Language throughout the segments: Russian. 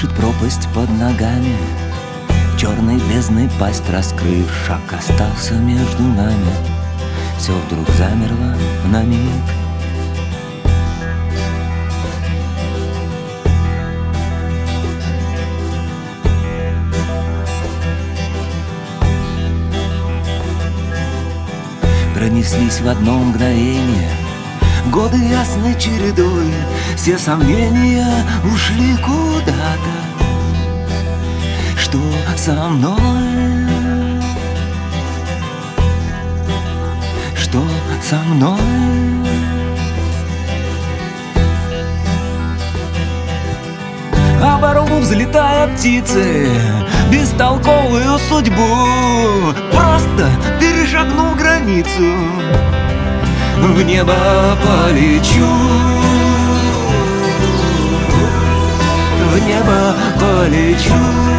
Слышит пропасть под ногами, черной бездной пасть раскрыв, шаг остался между нами. Все вдруг замерло на миг. Пронеслись в одно мгновение годы ясной чередой, все сомнения ушли куда-то. Что со мной? Что со мной? Оборону взлетая птицы, бестолковую судьбу, просто перешагну границу, в небо полечу, в небо полечу.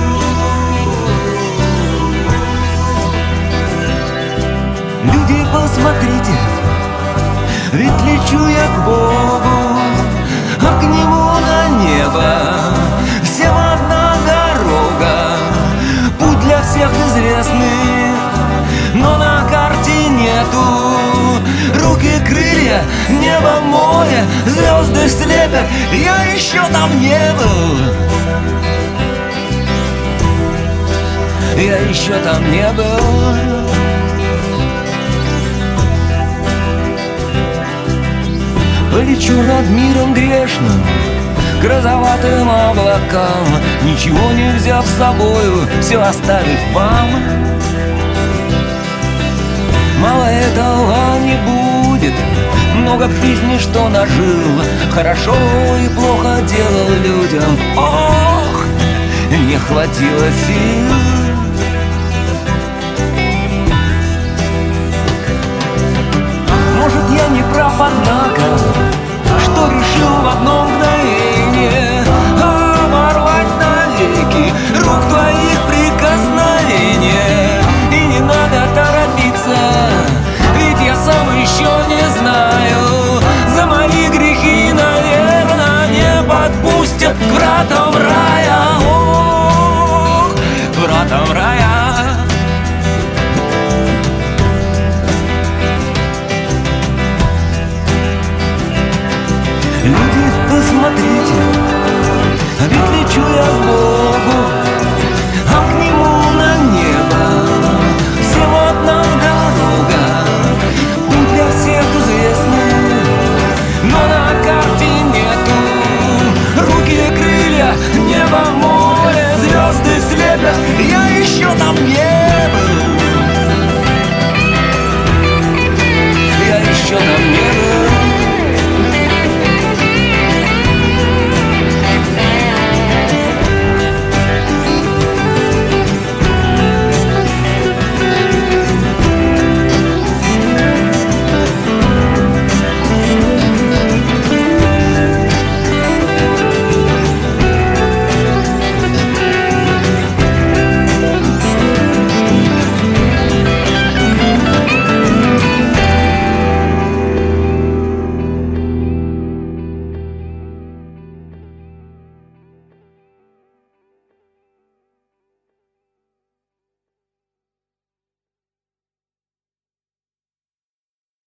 Люди, посмотрите, ведь лечу я к Богу, а к Нему на небо. Всем одна дорога, путь для всех известный, но на карте нету. Руки, крылья, небо, море, звезды слепят, я еще там не был. Я еще там не был. Полечу над миром грешным, к розоватым облакам, ничего не взяв с собою, все оставив вам. Мало этого не будет, много в жизни что нажил, хорошо и плохо делал людям. Ох, не хватило сил. Может, я не прав, однако, что решил в одно мгновение